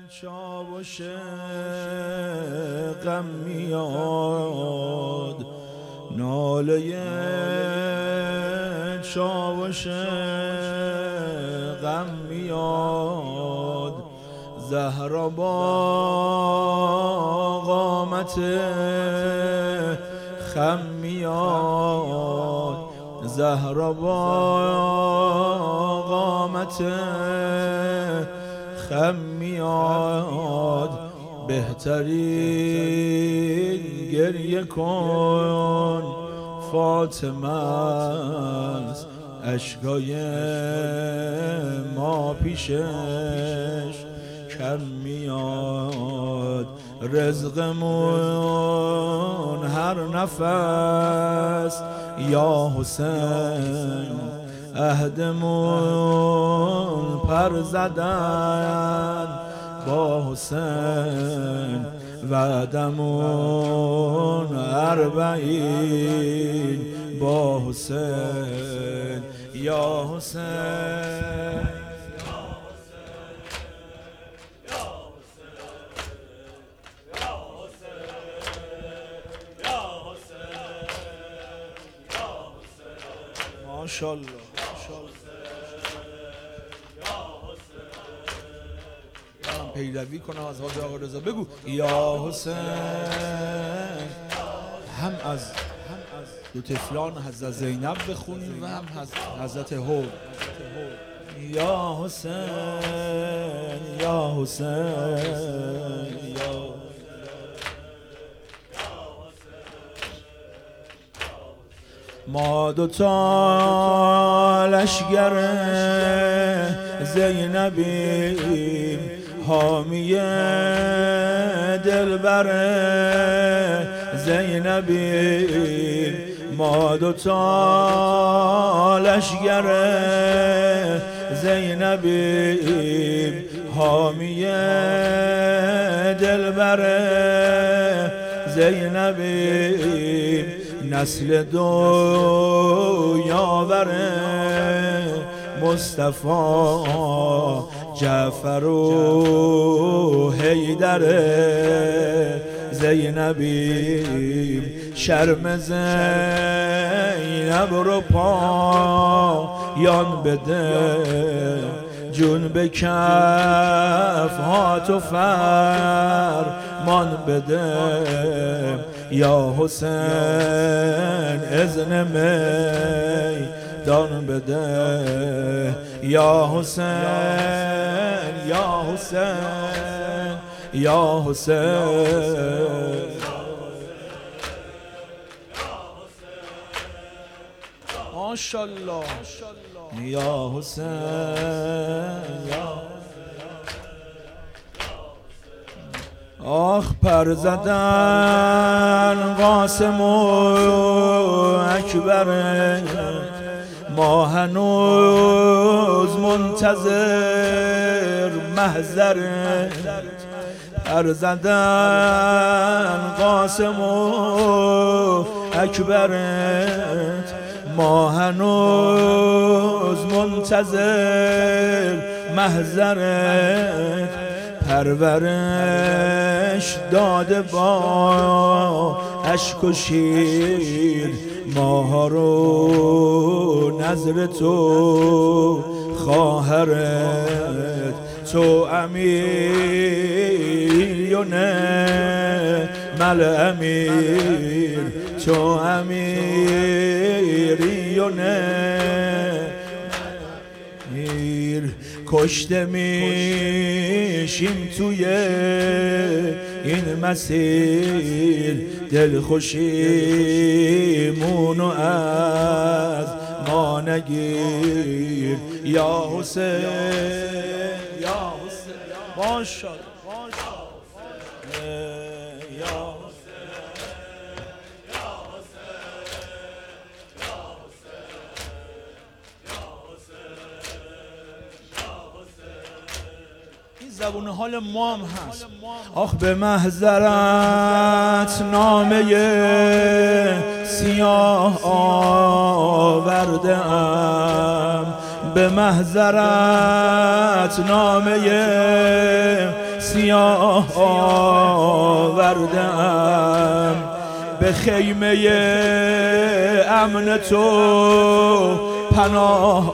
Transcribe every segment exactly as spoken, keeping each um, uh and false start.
چاوش غم میاد، ناله چاوش غم میاد. زهرا با قامت خم میاد، زهرا با قامت خم میاد. بهترین گریه کن فاطمه است، اشکای ما پیشش کم میاد. رزقمون هر نفس یا حسین، عهدمون پر زدن با حسین، وعدمون اربعین با حسین. یا حسین ماشاءالله. من پیروی کنم از حاج آقا رضا. بگو یا حسین. هم از دو طفلان حضرت زینب بخونیم و هم حضرت هو. یا حسین یا حسین یا ما دوتا لشگر زینبیم، حامی دلبر زینبیم. ما دوتا لشگر زینبیم، حامی دلبر زینبیم. نسل دو یاور مصطفی، جعفر و حیدر زینبیم. شرم زینب رو پایان بده، جون به کف ها تو فرمان بده. یا حسین اذن میدان بده. یا حسین یا حسین یا حسین. ماشاءالله. یا حسین یا آخ پر زدن قاسم و اکبر، ما هنوز منتظر محضرت. پر زدن قاسم و اکبرت، ما هنوز منتظر محضرت. پرورش داده با اشک و شیر، ماها رو نظر تو خواهرت. تو امیر و نه مل امیر، تو امیری و نه میر. کشته میشیم توی این مسیر، دلخوشیمونو از ما نگیر. یا حسین یا حسین ماشاءالله یا زبون حال ما هم هست. آخ به محضرت نامه سیاه آورده ام، به محضرت نامه سیاه آوردم، به خیمه امن تو پناه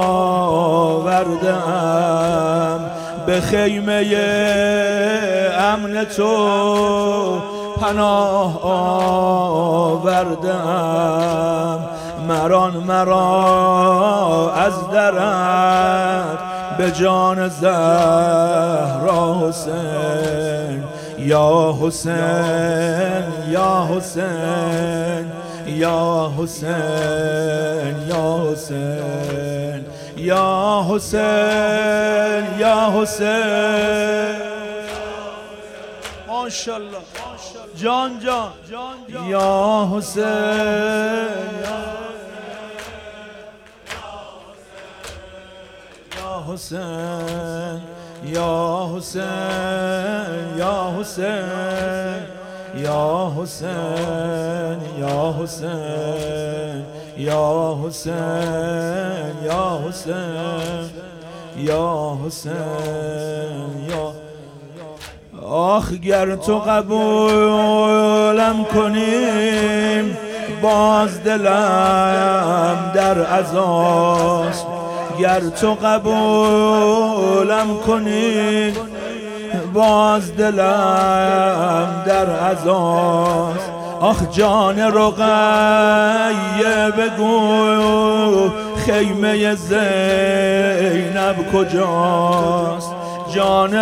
آوردم، به خیمه امن تو پناه آوردم. مران مرا از درت به جان زهرا حسین، یا حسین یا حسین یا حسین یا حسین یا حسین یا حسین. ماشاءالله جان جان یا حسین یا حسین یا حسین یا حسین یا حسین یا حسین یا حسین یا حسین یا حسین یا. آخ گر تو قبولم کنیم باز دلم در عزاست، گر تو قبولم کنی باز دلم در عزاست. آخ جان رقیه بگو خیمه زینب کجاست، جان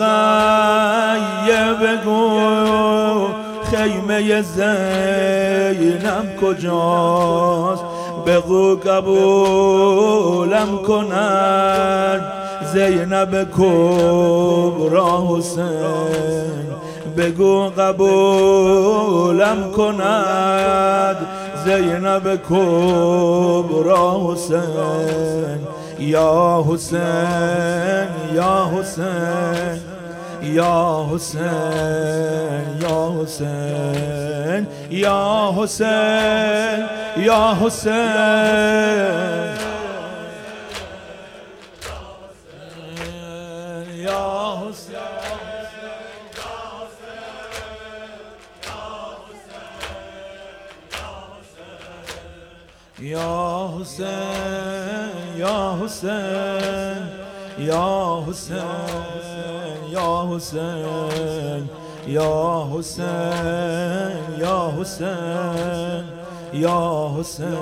رقیه بگو خیمه زینب کجاست. بگو قبولم کند زینب کبرا حسین، بگو قبولم کند زینب کبرا حسین، یا حسین یا حسین یا حسین یا حسین یا حسین یا حسین یا حسین یا حسین یا حسین یا حسین یا حسین یا حسین یا حسین یا حسین.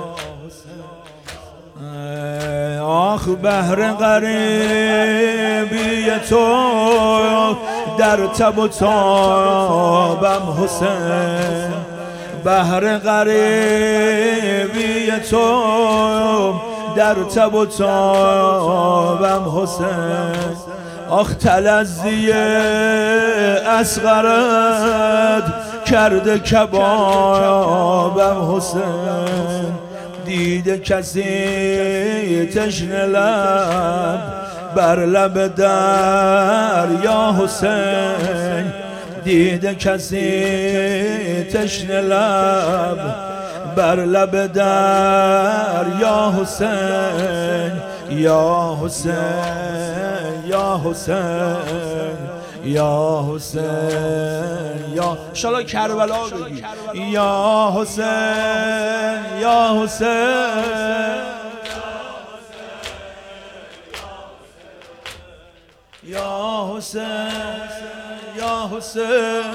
آخ بهر غریبی تو در تب و تابم حسین، بهر غریبی تو در تب و تابم حسین. آخ تلذی اصغرت کرده کبابم حسین، دیده کسی تشنه لب بر لب در یا حسین، دیده کسی تشنه لب بر لب در یا حسین، یا حسین یا حسین یا حسین یا. انشالله کربلا بگی یا حسین یا حسین یا حسین یا حسین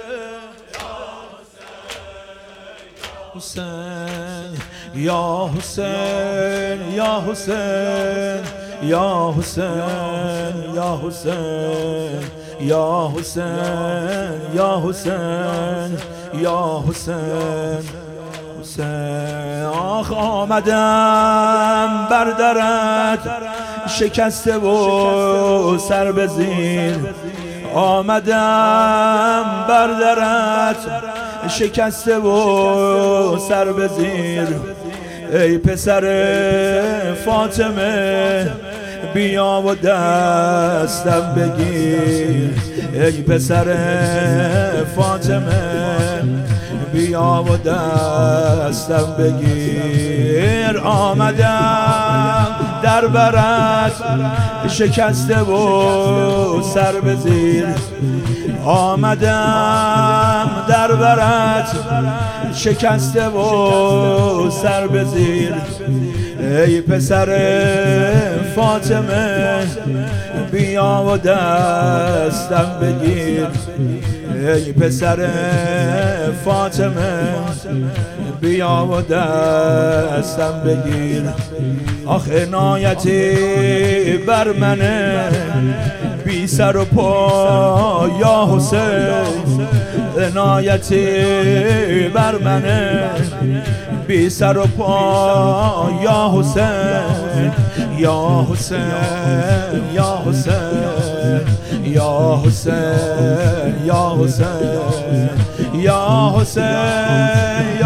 حسین یا حسین یا حسین یا حسین یا حسین یا حسین یا حسین یا حسین حسین. آخ آمدم بر درت شکسته و سر به زیر، آمدم بر درت شکسته و سر به زیر. ای پسر فاطمه بیا و دستم بگیر، ای پسر فاطمه بیا و دستم بگیر. آمدم در برت شکسته و سر به زیر آمدم در برت شکسته و سر به زیر ای پسر فاطمه بیا و دستم بگیر ای پسر فاطمه بیا و دستم بگیر آخ عنایتی بر منه بی سر و پا یا حسین عنایتی بر منه بی سر و پا یا حسین یا حسین یا حسین یا حسین یا حسین یا حسین